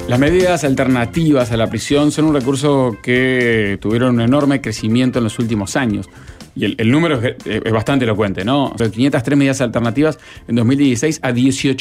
Las medidas alternativas a la prisión son un recurso que tuvieron un enorme crecimiento en los últimos años. Y el número es bastante elocuente, ¿no? De 503 medidas alternativas en 2016 a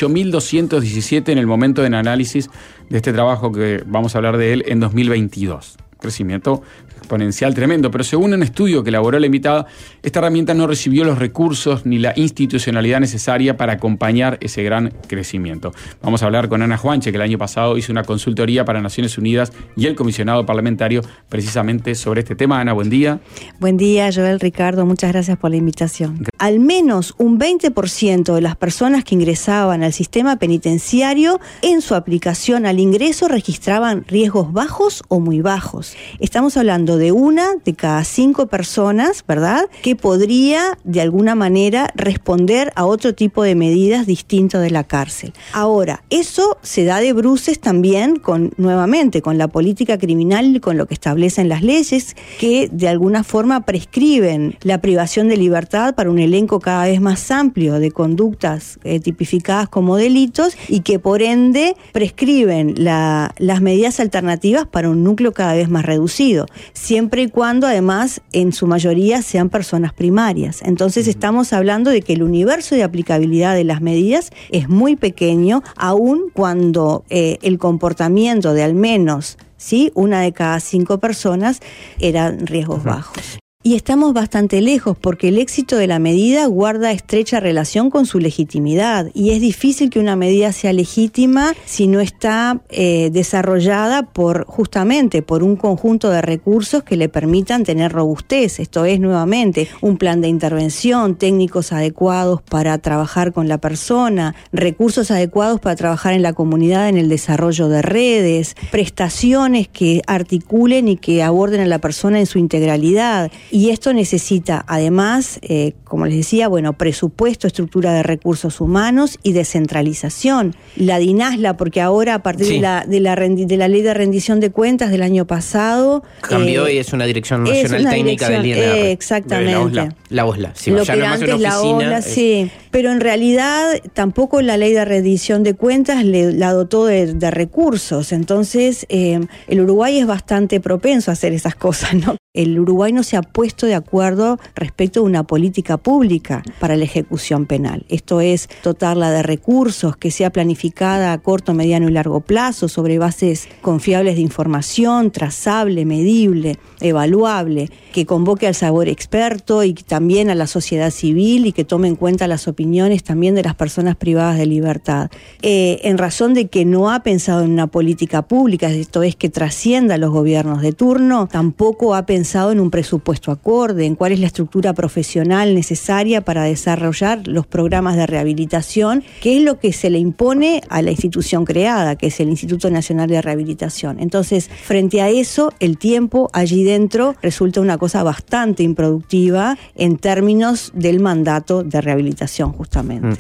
18.217 en el momento del análisis de este trabajo que vamos a hablar de él en 2022. Crecimiento exponencial tremendo, pero según un estudio que elaboró la invitada, esta herramienta no recibió los recursos ni la institucionalidad necesaria para acompañar ese gran crecimiento. Vamos a hablar con Ana Juanche, que el año pasado hizo una consultoría para Naciones Unidas y el comisionado parlamentario precisamente sobre este tema. Ana, buen día. Buen día, Joel, Ricardo, muchas gracias por la invitación. Al menos un 20% de las personas que ingresaban al sistema penitenciario en su aplicación al ingreso registraban riesgos bajos o muy bajos. Estamos hablando de 1 de cada 5 personas, ¿verdad?, que podría de alguna manera responder a otro tipo de medidas distintas de la cárcel. Ahora, eso se da de bruces también nuevamente con la política criminal y con lo que establecen las leyes que de alguna forma prescriben la privación de libertad para un elenco cada vez más amplio de conductas tipificadas como delitos y que por ende prescriben las medidas alternativas para un núcleo cada vez más reducido, siempre y cuando además en su mayoría sean personas primarias. Entonces estamos hablando de que el universo de aplicabilidad de las medidas es muy pequeño, aun cuando el comportamiento de al menos 1 de cada 5 personas eran riesgos bajos. Y estamos bastante lejos porque el éxito de la medida guarda estrecha relación con su legitimidad y es difícil que una medida sea legítima si no está desarrollada justamente por un conjunto de recursos que le permitan tener robustez. Esto es, nuevamente, un plan de intervención, técnicos adecuados para trabajar con la persona, recursos adecuados para trabajar en la comunidad en el desarrollo de redes, prestaciones que articulen y que aborden a la persona en su integralidad. Y esto necesita, además, como les decía, presupuesto, estructura de recursos humanos y descentralización. La DINASLA, porque ahora a partir de la ley de rendición de cuentas del año pasado... Cambió y es una dirección nacional técnica del INR. Exactamente. La OSLA. Sí, lo que era antes la OSLA, sí. Pero en realidad tampoco la ley de rendición de cuentas la dotó de recursos. Entonces, el Uruguay es bastante propenso a hacer esas cosas, ¿no? El Uruguay no se ha puesto de acuerdo respecto a una política pública para la ejecución penal. Esto es, dotarla de recursos, que sea planificada a corto, mediano y largo plazo, sobre bases confiables de información, trazable, medible, evaluable, que convoque al saber experto y también a la sociedad civil y que tome en cuenta las opiniones también de las personas privadas de libertad. En razón de que no ha pensado en una política pública, esto es, que trascienda a los gobiernos de turno, tampoco ha pensado en un presupuesto acorde, en cuál es la estructura profesional necesaria para desarrollar los programas de rehabilitación, que es lo que se le impone a la institución creada, que es el Instituto Nacional de Rehabilitación. Entonces, frente a eso, el tiempo allí dentro resulta una cosa bastante improductiva en términos del mandato de rehabilitación, justamente.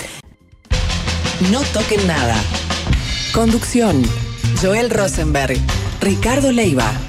No toquen nada. Conducción: Joel Rosenberg, Ricardo Leiva.